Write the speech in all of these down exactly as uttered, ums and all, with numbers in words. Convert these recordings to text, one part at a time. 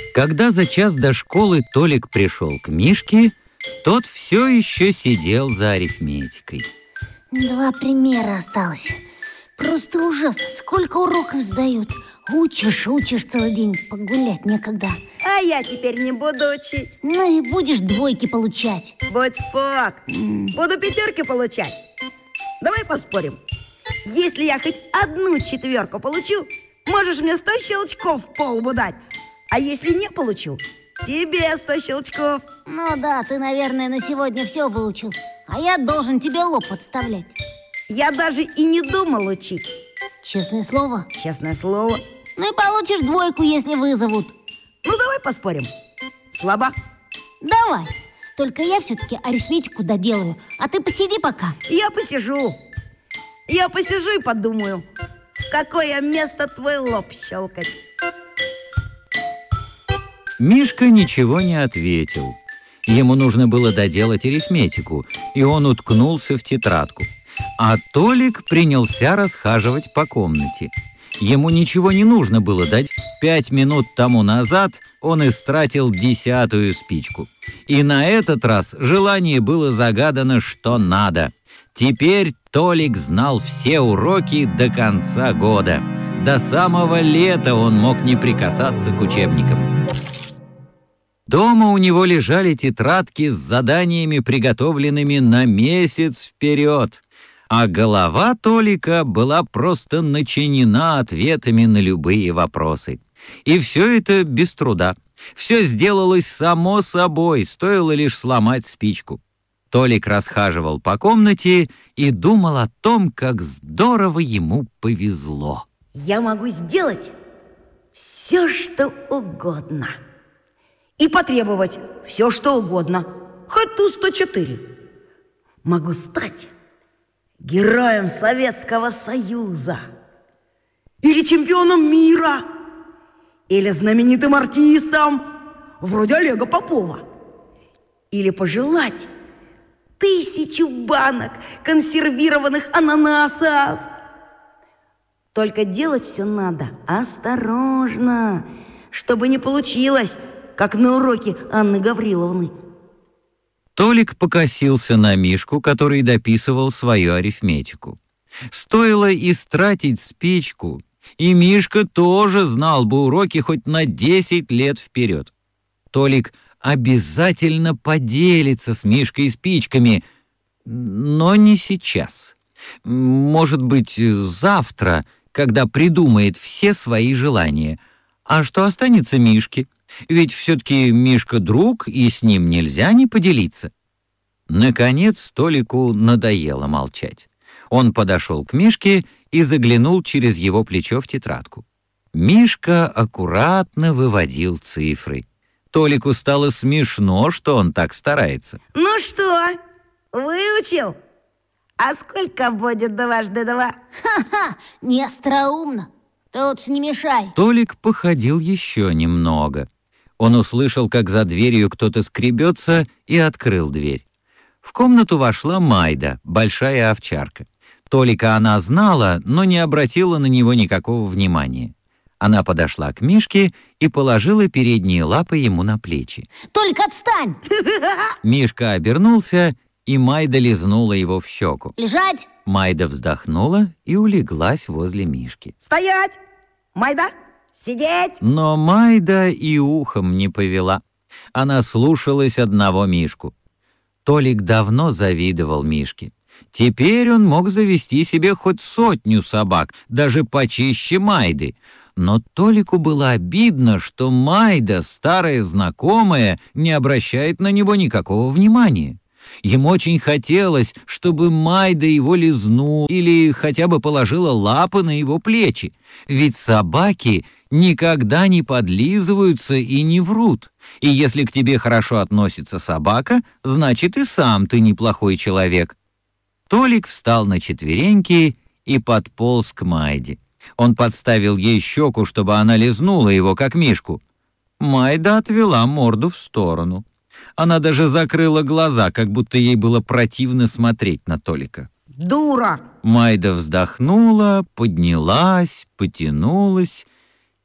Когда за час до школы Толик пришел к Мишке, тот все еще сидел за арифметикой. Два примера осталось. Просто ужасно. Сколько уроков сдают. Учишь, учишь целый день. Погулять некогда. А я теперь не буду учить. Ну и будешь двойки получать. Будь спок. Mm. Буду пятерки получать. Давай поспорим. Если я хоть одну четверку получу, можешь мне сто щелчков в полбу дать. А если не получу, тебе сто щелчков. Ну да, ты, наверное, на сегодня все выучил. А я должен тебе лоб подставлять. Я даже и не думал учить. Честное слово? Честное слово. Ну и получишь двойку, если вызовут. Ну давай поспорим. Слабо? Давай. Только я все-таки арифметику доделаю. А ты посиди пока. Я посижу. Я посижу и подумаю, в какое место твой лоб щелкать. Мишка ничего не ответил. Ему нужно было доделать арифметику, и он уткнулся в тетрадку. А Толик принялся расхаживать по комнате. Ему ничего не нужно было дать. Пять минут тому назад он истратил десятую спичку. И на этот раз желание было загадано что надо. Теперь Толик знал все уроки до конца года. До самого лета он мог не прикасаться к учебникам. Дома у него лежали тетрадки с заданиями, приготовленными на месяц вперед. А голова Толика была просто начинена ответами на любые вопросы. И все это без труда. Все сделалось само собой, стоило лишь сломать спичку. Толик расхаживал по комнате и думал о том, как здорово ему повезло. Я могу сделать все, что угодно. И потребовать все, что угодно. Хоть ту сто четыре. Могу стать героем Советского Союза. Или чемпионом мира. Или знаменитым артистом, вроде Олега Попова. Или пожелать тысячу банок консервированных ананасов. Только делать все надо осторожно, чтобы не получилось, как на уроке Анны Гавриловны. Толик покосился на Мишку, который дописывал свою арифметику. Стоило истратить спичку, и Мишка тоже знал бы уроки хоть на десять лет вперед. Толик обязательно поделится с Мишкой спичками, но не сейчас. Может быть, завтра, когда придумает все свои желания. А что останется Мишке? Ведь все-таки Мишка друг, и с ним нельзя не поделиться. Наконец Толику надоело молчать. Он подошел к Мишке и заглянул через его плечо в тетрадку. Мишка аккуратно выводил цифры. Толику стало смешно, что он так старается. Ну что, выучил? А сколько будет дважды два? Ха-ха, не остроумно. Ты лучше не мешай. Толик походил еще немного. Он услышал, как за дверью кто-то скребется, и открыл дверь. В комнату вошла Майда, большая овчарка. Толика она знала, но не обратила на него никакого внимания. Она подошла к Мишке и положила передние лапы ему на плечи. Только отстань! Мишка обернулся, и Майда лизнула его в щеку. Лежать! Майда вздохнула и улеглась возле Мишки. Стоять! Майда, сидеть! Но Майда и ухом не повела. Она слушалась одного Мишку. Толик давно завидовал Мишке. Теперь он мог завести себе хоть сотню собак, даже почище Майды. Но Толику было обидно, что Майда, старая знакомая, не обращает на него никакого внимания. Ему очень хотелось, чтобы Майда его лизнула или хотя бы положила лапы на его плечи. Ведь собаки никогда не подлизываются и не врут. И если к тебе хорошо относится собака, значит и сам ты неплохой человек. Толик встал на четвереньки и подполз к Майде. Он подставил ей щеку, чтобы она лизнула его, как Мишку. Майда отвела морду в сторону. Она даже закрыла глаза, как будто ей было противно смотреть на Толика. Дура! Майда вздохнула, поднялась, потянулась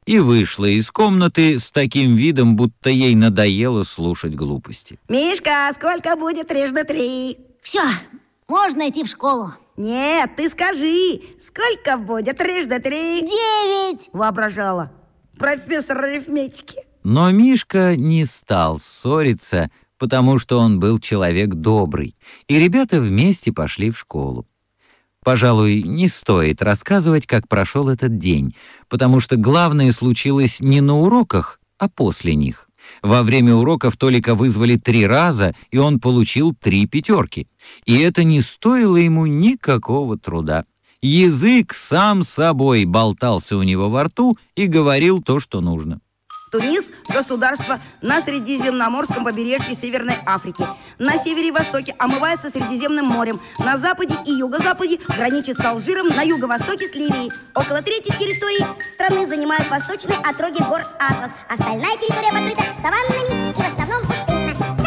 и вышла из комнаты с таким видом, будто ей надоело слушать глупости. Мишка, сколько будет трижды три? Все, можно идти в школу. Нет, ты скажи, сколько будет трижды три? Девять. Воображала. Профессор арифметики. Но Мишка не стал ссориться, потому что он был человек добрый, и ребята вместе пошли в школу. Пожалуй, не стоит рассказывать, как прошел этот день, потому что главное случилось не на уроках, а после них. Во время уроков Толика вызвали три раза, и он получил три пятерки. И это не стоило ему никакого труда. Язык сам собой болтался у него во рту и говорил то, что нужно. Тунис – государство на Средиземноморском побережье Северной Африки. На севере и востоке омывается Средиземным морем. На западе и юго-западе граничит с Алжиром, на юго-востоке с Ливией. Около трети территории страны занимают восточные отроги гор Атлас. Остальная территория покрыта саваннами и в основном пустынна.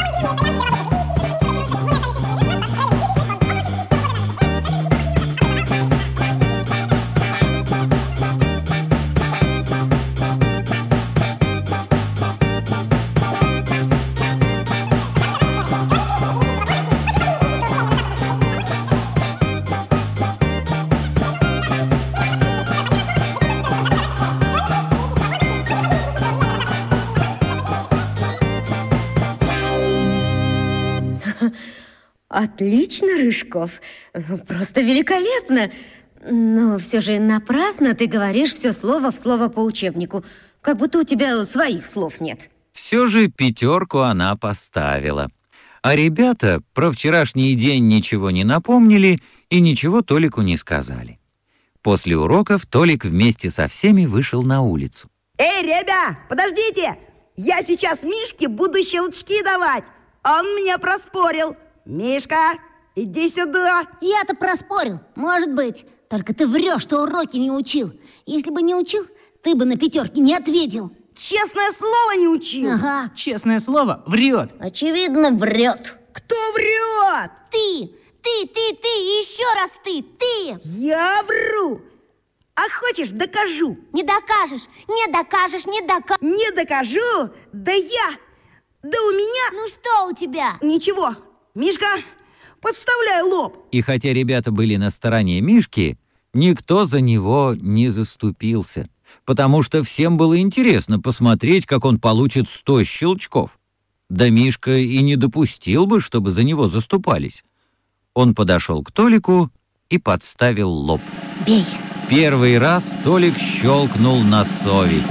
Отлично, Рыжков. Просто великолепно. Но все же напрасно ты говоришь все слово в слово по учебнику. Как будто у тебя своих слов нет. Все же пятерку она поставила. А ребята про вчерашний день ничего не напомнили и ничего Толику не сказали. После уроков Толик вместе со всеми вышел на улицу. Эй, ребя, подождите! Я сейчас Мишке буду щелчки давать. Он меня проспорил. Мишка, иди сюда. Я-то проспорил, может быть. Только ты врешь, что уроки не учил. Если бы не учил, ты бы на пятерке не ответил. Честное слово не учил. Ага. Честное слово, врет. Очевидно, врет. Кто врет? Ты, ты, ты, ты, и еще раз ты, ты. Я вру. А хочешь, докажу? Не докажешь, не докажешь, не докажешь. Не докажу? Да я, да у меня... Ну что у тебя? Ничего. Мишка, подставляй лоб. И хотя ребята были на стороне Мишки, никто за него не заступился, потому что всем было интересно посмотреть, как он получит сто щелчков. Да Мишка и не допустил бы, чтобы за него заступались. Он подошел к Толику и подставил лоб. Бей. Первый раз Толик щелкнул на совесть.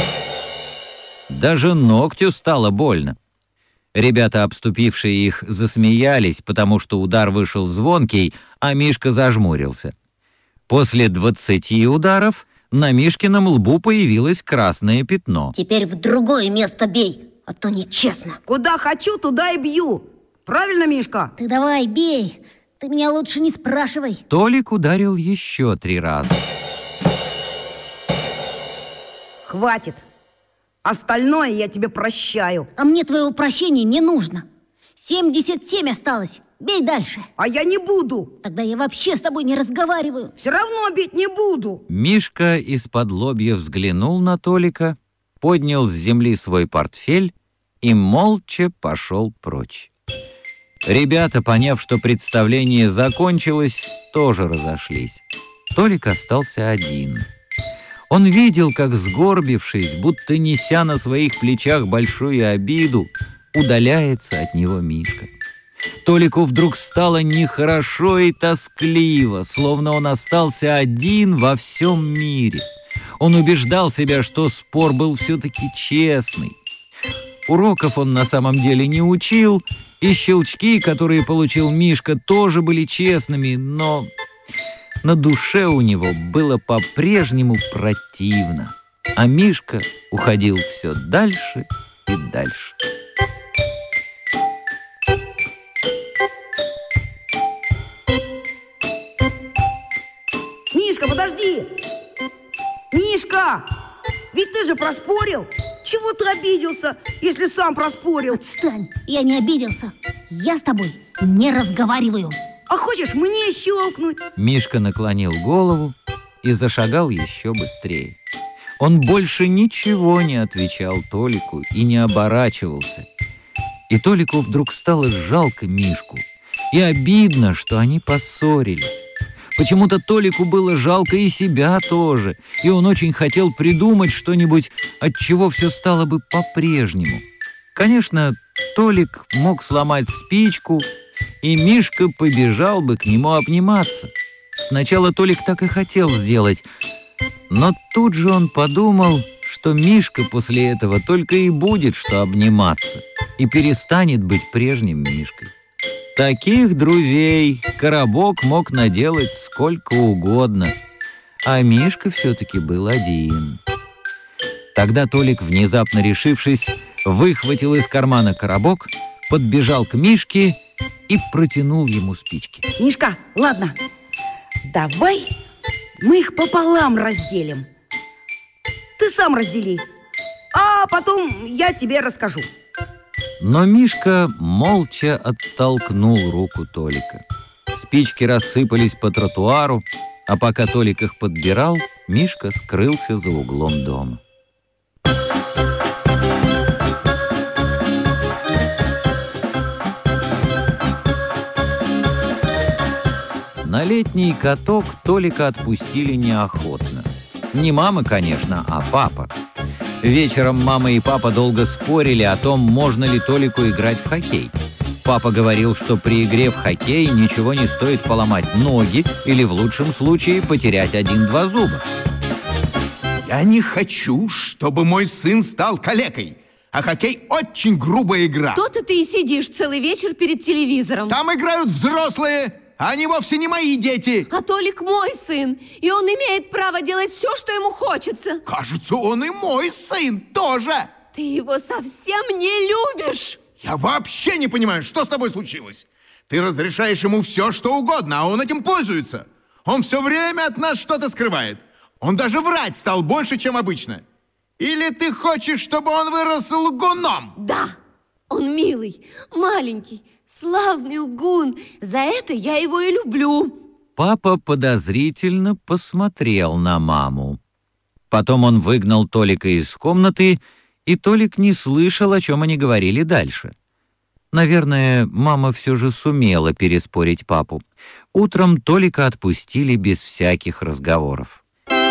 Даже ногтю стало больно. Ребята, обступившие их, засмеялись, потому что удар вышел звонкий, а Мишка зажмурился. После двадцати ударов на Мишкином лбу появилось красное пятно. Теперь в другое место бей, а то нечестно. Куда хочу, туда и бью. Правильно, Мишка? Ты давай, бей. Ты меня лучше не спрашивай. Толик ударил еще три раза. Хватит. Остальное я тебе прощаю. А мне твоего прощения не нужно. семьдесят семь осталось. Бей дальше. А я не буду. Тогда я вообще с тобой не разговариваю. Все равно бить не буду. Мишка из-под лобья взглянул на Толика, поднял с земли свой портфель и молча пошел прочь. Ребята, поняв, что представление закончилось, тоже разошлись. Толик остался один. Он видел, как, сгорбившись, будто неся на своих плечах большую обиду, удаляется от него Мишка. Толику вдруг стало нехорошо и тоскливо, словно он остался один во всем мире. Он убеждал себя, что спор был все-таки честный. Уроков он на самом деле не учил, и щелчки, которые получил Мишка, тоже были честными, но на душе у него было по-прежнему противно, а Мишка уходил все дальше и дальше. Мишка, подожди! Мишка! Ведь ты же проспорил! Чего ты обиделся, если сам проспорил? Отстань, я не обиделся. Я с тобой не разговариваю. А хочешь мне щелкнуть? Мишка наклонил голову и зашагал еще быстрее. Он больше ничего не отвечал Толику и не оборачивался. И Толику вдруг стало жалко Мишку. И обидно, что они поссорились. Почему-то Толику было жалко и себя тоже, и он очень хотел придумать что-нибудь, от чего все стало бы по-прежнему. Конечно, Толик мог сломать спичку, и Мишка побежал бы к нему обниматься. Сначала Толик так и хотел сделать, но тут же он подумал, что Мишка после этого только и будет что обниматься, и перестанет быть прежним Мишкой. Таких друзей Коробок мог наделать сколько угодно, а Мишка все-таки был один. Тогда Толик, внезапно решившись, выхватил из кармана коробок, подбежал к Мишке и протянул ему спички. Мишка, ладно, давай мы их пополам разделим. Ты сам раздели, а потом я тебе расскажу. Но Мишка молча оттолкнул руку Толика. Спички рассыпались по тротуару, а пока Толик их подбирал, Мишка скрылся за углом дома. На летний каток Толика отпустили неохотно. Не мама, конечно, а папа. Вечером мама и папа долго спорили о том, можно ли Толику играть в хоккей. Папа говорил, что при игре в хоккей ничего не стоит поломать ноги или, в лучшем случае, потерять один-два зуба. Я не хочу, чтобы мой сын стал калекой. А хоккей очень грубая игра. То-то ты и сидишь целый вечер перед телевизором. Там играют взрослые, а они вовсе не мои дети. А Толик мой сын, и он имеет право делать все, что ему хочется. Кажется, он и мой сын тоже. Ты его совсем не любишь. Я вообще не понимаю, что с тобой случилось. Ты разрешаешь ему все, что угодно, а он этим пользуется. Он все время от нас что-то скрывает. Он даже врать стал больше, чем обычно. Или ты хочешь, чтобы он вырос лгуном? Да, он милый, маленький, славный лгун. За это я его и люблю. Папа подозрительно посмотрел на маму. Потом он выгнал Толика из комнаты, и Толик не слышал, о чем они говорили дальше. Наверное, мама все же сумела переспорить папу. Утром Толика отпустили без всяких разговоров.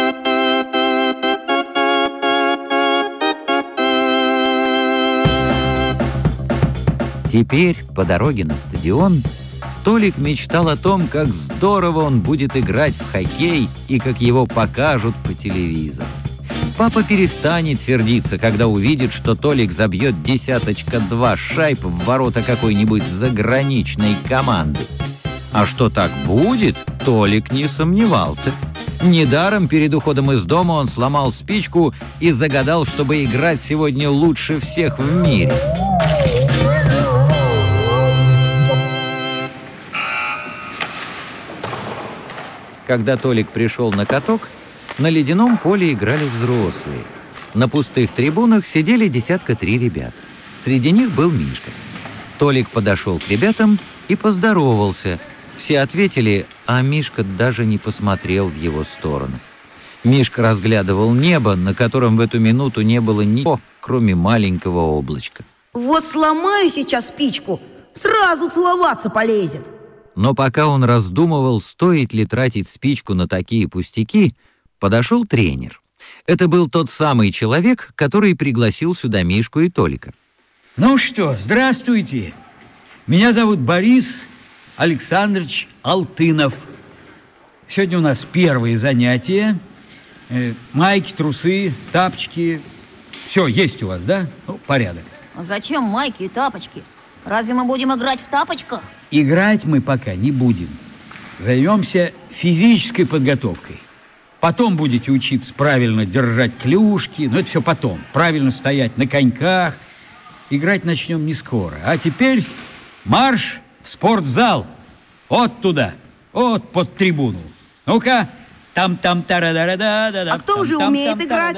Теперь, по дороге на стадион, Толик мечтал о том, как здорово он будет играть в хоккей и как его покажут по телевизору. Папа перестанет сердиться, когда увидит, что Толик забьет десяточка-два шайб в ворота какой-нибудь заграничной команды. А что так будет, Толик не сомневался. Недаром перед уходом из дома он сломал спичку и загадал, чтобы играть сегодня лучше всех в мире. Когда Толик пришел на каток, на ледяном поле играли взрослые. На пустых трибунах сидели десятка три ребят. Среди них был Мишка. Толик подошел к ребятам и поздоровался. Все ответили, а Мишка даже не посмотрел в его сторону. Мишка разглядывал небо, на котором в эту минуту не было ничего, кроме маленького облачка. Вот сломаю сейчас спичку, сразу целоваться полезет. Но пока он раздумывал, стоит ли тратить спичку на такие пустяки, подошел тренер. Это был тот самый человек, который пригласил сюда Мишку и Толика. Ну что, здравствуйте. Меня зовут Борис Александрович Алтынов. Сегодня у нас первые занятия. Э, майки, трусы, тапочки. Все есть у вас, да? Ну, порядок. А зачем майки и тапочки? Разве мы будем играть в тапочках? Играть мы пока не будем. Займемся физической подготовкой. Потом будете учиться правильно держать клюшки. Но это все потом. Правильно стоять на коньках. Играть начнем не скоро. А теперь марш в спортзал. Вот туда. Вот под трибуну. Ну-ка. Там-там-тара-да-да-да-да. А кто уже умеет играть?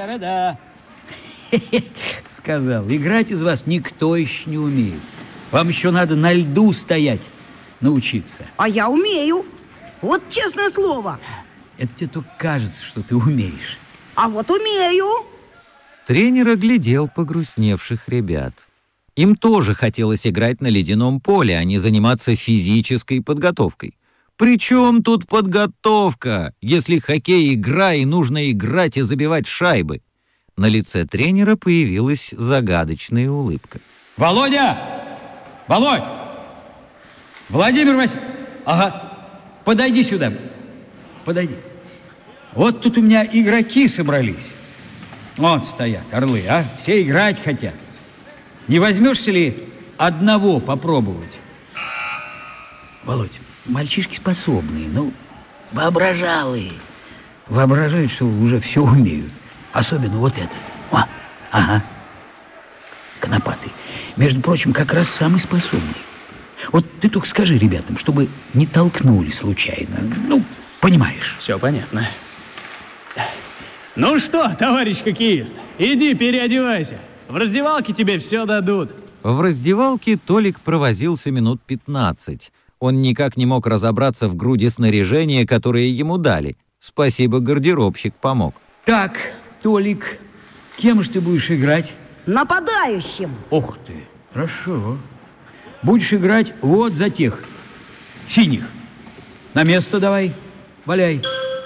Сказал, играть из вас никто еще не умеет. Вам еще надо на льду стоять, научиться. А я умею. Вот честное слово. Это тебе только кажется, что ты умеешь. А вот умею. Тренер оглядел погрустневших ребят. Им тоже хотелось играть на ледяном поле, а не заниматься физической подготовкой. Причем тут подготовка, если хоккей — игра, и нужно играть и забивать шайбы? На лице тренера появилась загадочная улыбка. Володя! Володь! Владимир Васильевич! Ага, подойди сюда. Подойди. Вот тут у меня игроки собрались. Вот стоят орлы, а? Все играть хотят. Не возьмешься ли одного попробовать? Володь, мальчишки способные, ну, воображалые. Воображают, что уже все умеют. Особенно вот это. О, ага. Конопатый. Между прочим, как раз самый способный. Вот ты только скажи ребятам, чтобы не толкнули случайно. Ну, понимаешь. Все понятно. Ну что, товарищ хоккеист, иди переодевайся. В раздевалке тебе все дадут. В раздевалке Толик провозился минут пятнадцать. Он никак не мог разобраться в груди снаряжения, которое ему дали. Спасибо, гардеробщик помог. Так, Толик, кем же ты будешь играть? Нападающим. Ох ты, хорошо. Будешь играть вот за тех, синих. На место давай, валяй.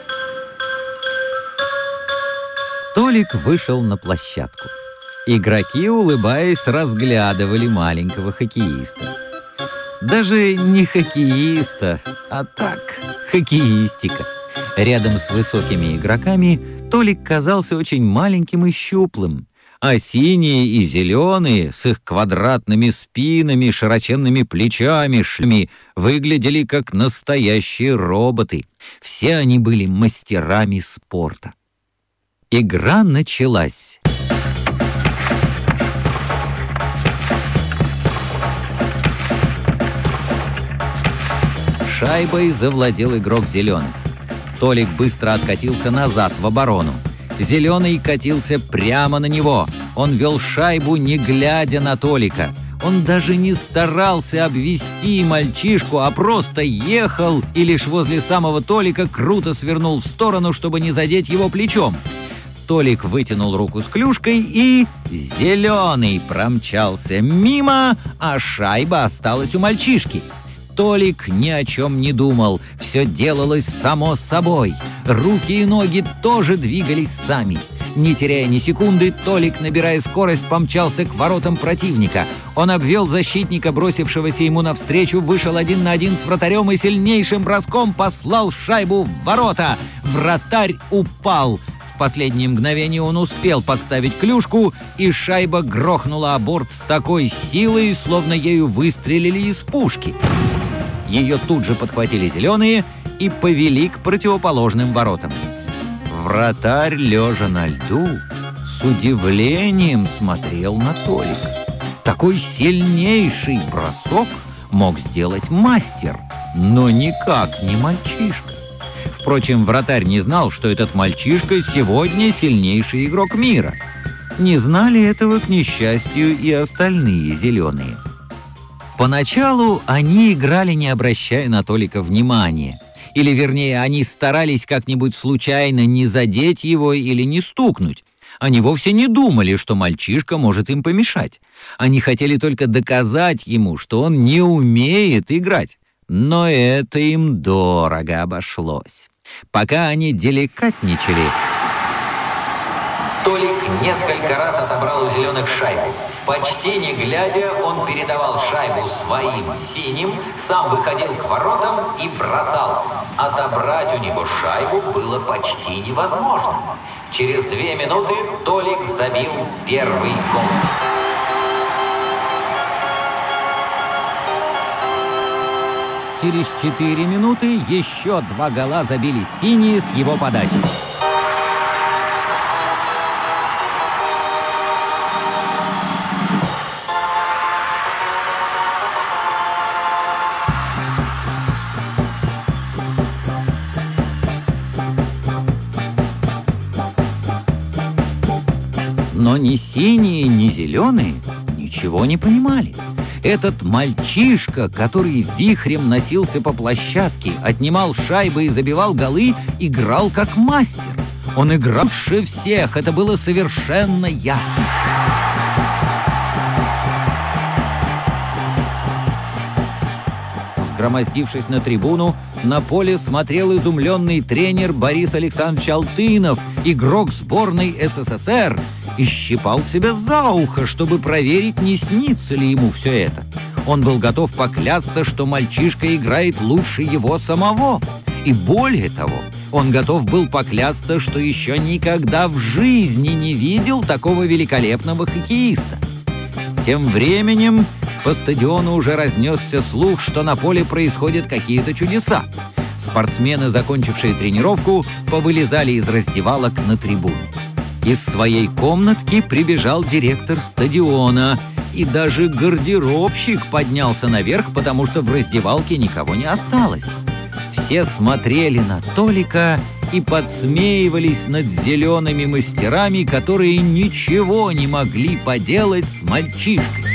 Толик вышел на площадку. Игроки, улыбаясь, разглядывали маленького хоккеиста. Даже не хоккеиста, а так, хоккеистика. Рядом с высокими игроками Толик казался очень маленьким и щуплым, а синие и зеленые с их квадратными спинами, широченными плечами, шлеми выглядели как настоящие роботы. Все они были мастерами спорта. Игра началась. Шайбой завладел игрок зеленый. Толик быстро откатился назад в оборону. Зеленый катился прямо на него. Он вел шайбу, не глядя на Толика. Он даже не старался обвести мальчишку, а просто ехал и лишь возле самого Толика круто свернул в сторону, чтобы не задеть его плечом. Толик вытянул руку с клюшкой, и зеленый промчался мимо, а шайба осталась у мальчишки. Толик ни о чем не думал, все делалось само собой. Руки и ноги тоже двигались сами. Не теряя ни секунды, Толик, набирая скорость, помчался к воротам противника. Он обвел защитника, бросившегося ему навстречу, вышел один на один с вратарем и сильнейшим броском послал шайбу в ворота. Вратарь упал. В последнее мгновение он успел подставить клюшку, и шайба грохнула о борт с такой силой, словно ею выстрелили из пушки. Ее тут же подхватили зеленые и повели к противоположным воротам. Вратарь, лежа на льду, с удивлением смотрел на Толика. Такой сильнейший бросок мог сделать мастер, но никак не мальчишка. Впрочем, вратарь не знал, что этот мальчишка сегодня сильнейший игрок мира. Не знали этого, к несчастью, и остальные зеленые. Поначалу они играли, не обращая на Толика внимания. Или, вернее, они старались как-нибудь случайно не задеть его или не стукнуть. Они вовсе не думали, что мальчишка может им помешать. Они хотели только доказать ему, что он не умеет играть. Но это им дорого обошлось. Пока они деликатничали, Толик несколько раз отобрал у зеленых шайбу. Почти не глядя, он передавал шайбу своим синим, сам выходил к воротам и бросал. Отобрать у него шайбу было почти невозможно. Через две минуты Толик забил первый гол. Через четыре минуты еще два гола забили синие с его подачи. Но ни синие, ни зеленые ничего не понимали. Этот мальчишка, который вихрем носился по площадке, отнимал шайбы и забивал голы, играл как мастер. Он играл лучше всех, это было совершенно ясно. Громоздившись на трибуну, на поле смотрел изумленный тренер Борис Александрович Алтынов, игрок сборной СССР, и щипал себя за ухо, чтобы проверить, не снится ли ему все это. Он был готов поклясться, что мальчишка играет лучше его самого. И более того, он готов был поклясться, что еще никогда в жизни не видел такого великолепного хоккеиста. Тем временем по стадиону уже разнесся слух, что на поле происходят какие-то чудеса. Спортсмены, закончившие тренировку, повылезали из раздевалок на трибуну. Из своей комнатки прибежал директор стадиона, и даже гардеробщик поднялся наверх, потому что в раздевалке никого не осталось. Все смотрели на Толика и подсмеивались над зелеными мастерами, которые ничего не могли поделать с мальчишкой.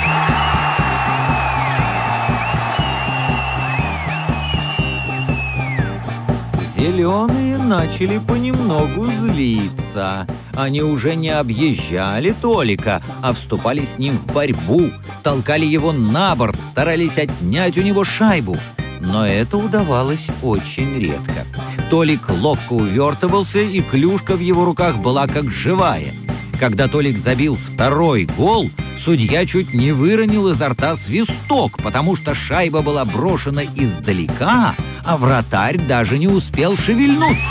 Зеленые начали понемногу злиться. Они уже не объезжали Толика, а вступали с ним в борьбу, толкали его на борт, старались отнять у него шайбу. Но это удавалось очень редко. Толик ловко увертывался, и клюшка в его руках была как живая. Когда Толик забил второй гол, судья чуть не выронил изо рта свисток, потому что шайба была брошена издалека, а вратарь даже не успел шевельнуться.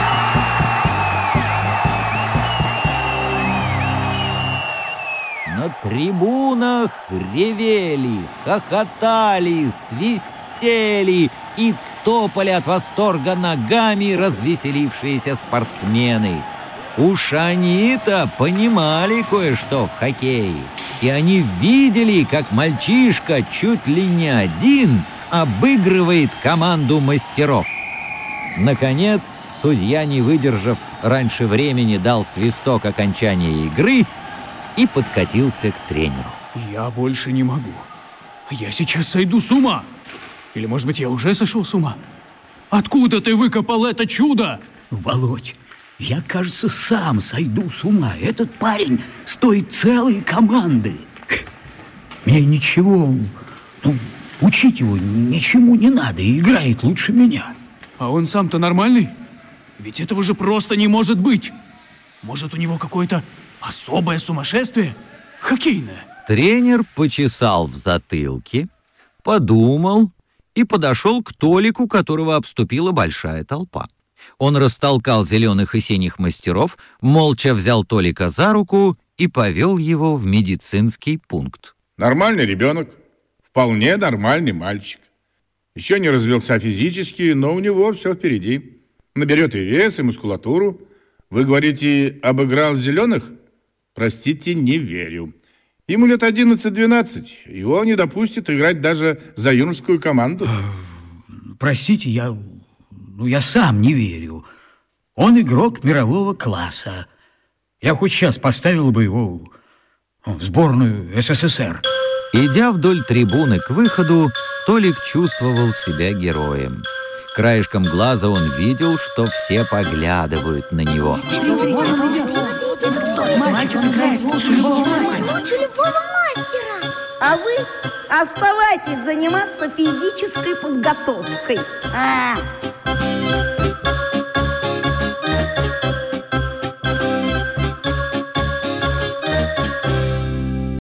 На трибунах ревели, хохотали, свистели и топали от восторга ногами развеселившиеся спортсмены. Уж они-то понимали кое-что в хоккее, и они видели, как мальчишка чуть ли не один обыгрывает команду мастеров. Наконец, судья, не выдержав раньше времени, дал свисток окончания игры и подкатился к тренеру. Я больше не могу. Я сейчас сойду с ума. Или, может быть, я уже сошел с ума? Откуда ты выкопал это чудо? Володь, я, кажется, сам сойду с ума. Этот парень стоит целой команды. Мне ничего, ну, учить его ничему не надо, и играет лучше меня. А он сам-то нормальный? Ведь этого же просто не может быть. Может, у него какое-то особое сумасшествие? Хоккейное. Тренер почесал в затылке, подумал и подошел к Толику, которого обступила большая толпа. Он растолкал зеленых и синих мастеров, молча взял Толика за руку и повел его в медицинский пункт. Нормальный ребенок, вполне нормальный мальчик. Еще не развился физически, но у него все впереди. Наберет и вес, и мускулатуру. Вы говорите, обыграл зеленых? Простите, не верю. Ему лет одиннадцать-двенадцать. Его не допустят играть даже за юношескую команду. Простите, я, ну, я сам не верю. Он игрок мирового класса. Я хоть сейчас поставил бы его в сборную СССР. Идя вдоль трибуны к выходу, Толик чувствовал себя героем. Краешком глаза он видел, что все поглядывают на него. А вы оставайтесь заниматься физической подготовкой. А,